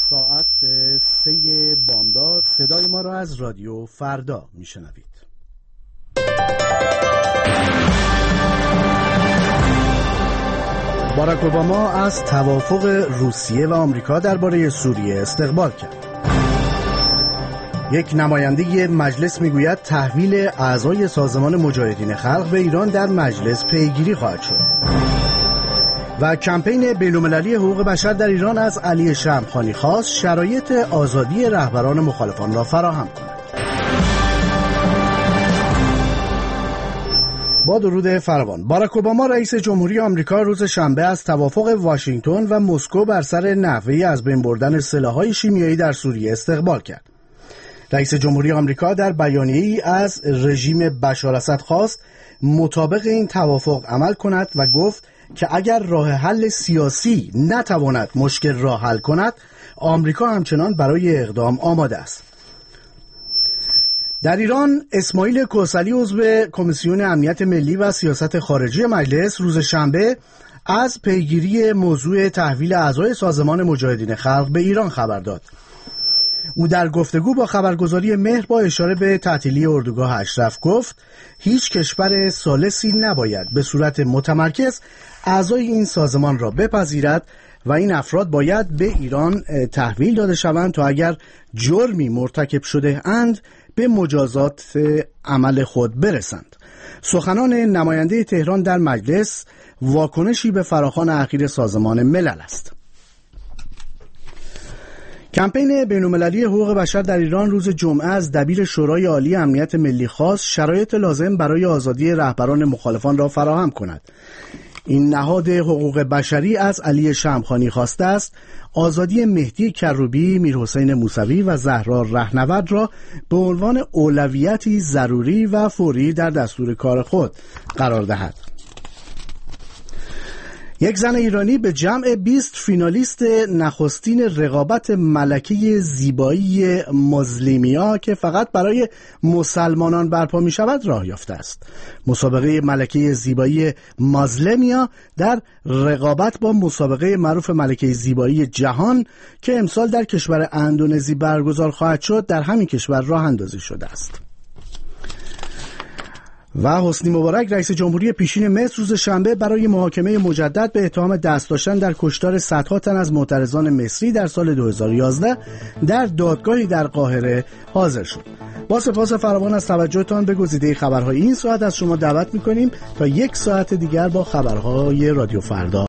ساعت 3 بامداد صدای ما را از رادیو فردا میشنوید. باراک اوباما از توافق روسیه و آمریکا درباره سوریه استقبال کرد. یک نماینده مجلس میگوید تحویل اعضای سازمان مجاهدین خلق به ایران در مجلس پیگیری خواهد شد. و کمپین بین‌المللی حقوق بشر در ایران از علی شمخانی خواست شرایط آزادی رهبران مخالفان را فراهم کند. با درود فراوان، باراک اوباما رئیس جمهوری آمریکا روز شنبه از توافق واشنگتن و مسکو بر سر نحوه از بین بردن سلاح‌های شیمیایی در سوریه استقبال کرد. رئیس جمهوری آمریکا در بیانیه‌ای از رژیم بشار اسد خواست مطابق این توافق عمل کند و گفت که اگر راه حل سیاسی نتواند مشکل را حل کند، آمریکا همچنان برای اقدام آماده است. در ایران، اسماعیل کوثلی عضو کمیسیون امنیت ملی و سیاست خارجی مجلس روز شنبه از پیگیری موضوع تحویل اعضای سازمان مجاهدین خلق به ایران خبر داد. او در گفتگو با خبرگزاری مهر با اشاره به تعطیلی اردوگاه اشرف گفت هیچ کشور ثالثی نباید به صورت متمرکز اعضای این سازمان را بپذیرد و این افراد باید به ایران تحویل داده شوند تا اگر جرمی مرتکب شده اند به مجازات عمل خود برسند. سخنان نماینده تهران در مجلس واکنشی به فراخوان اخیر سازمان ملل است. کمپین بین‌المللی حقوق بشر در ایران روز جمعه از دبیر شورای عالی امنیت ملی خواست شرایط لازم برای آزادی رهبران مخالفان را فراهم کند. این نهاد حقوق بشری از علی شمخانی خواسته است آزادی مهدی کروبی، میرحسین موسوی و زهرا رهنورد را به عنوان اولویتی ضروری و فوری در دستور کار خود قرار دهد. یک زن ایرانی به جمع 20 فینالیست نخستین رقابت ملکه زیبایی مظلمیا که فقط برای مسلمانان برپا می شود راه یافته است. مسابقه ملکه زیبایی مظلمیا در رقابت با مسابقه معروف ملکه زیبایی جهان که امسال در کشور اندونزی برگزار خواهد شد در همین کشور راه اندازی شده است. و حسنی مبارک رئیس جمهوری پیشین مصر روز شنبه برای محاکمه مجدد به اتهام دست داشتن در کشتار صدها تن از معترضان مصری در سال 2011 در دادگاهی در قاهره حاضر شد. با سپاس فراوان از توجهتان به گزیده خبرهای این ساعت از شما دعوت می‌کنیم تا یک ساعت دیگر با خبرهای رادیو فردا